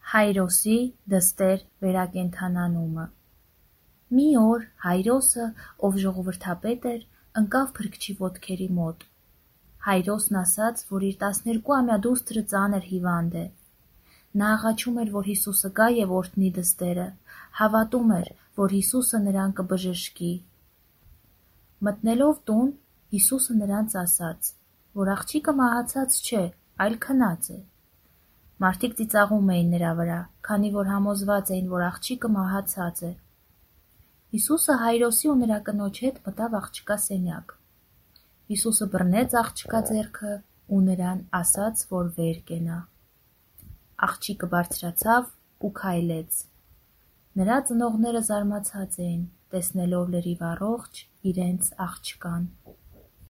Հայրոսի դստեր վերակենդանանումը։ Մի օր Հայրոսը, ով ժողովրդապետ էր, ընկավ փրկչի ոտքերի մոտ։ Հայրոսն ասաց, որ իր 12-ամյա դուստրը ծանր հիվանդ է։ Նա աղաչում էր, որ Հիսուսը գա և օրհնի դստերը, հավատում էր, որ Հիսուսը նրան կբժշկի։ Մտնելով տուն, Հիսուսը նրանց ասաց, որ աղջիկը մահացած չէ, այլ քնած է։ Մարդիկ ծիծաղում էին նրա վրա, քանի որ համոզված էին, որ աղջիկը մահացած է։ Հիսուսը Հայրոսի ու նրա կնոջ հետ մտավ աղջկա սենյակ։ Հիսուսը բռնեց աղջկա ձեռքը ու նրան ասաց, որ վեր կենա։ Աղջիկը բարձրացավ ու քայլեց։ Նրա ծնողները զարմացած էին, տեսնելով լրիվ առողջ իրենց աղջկան։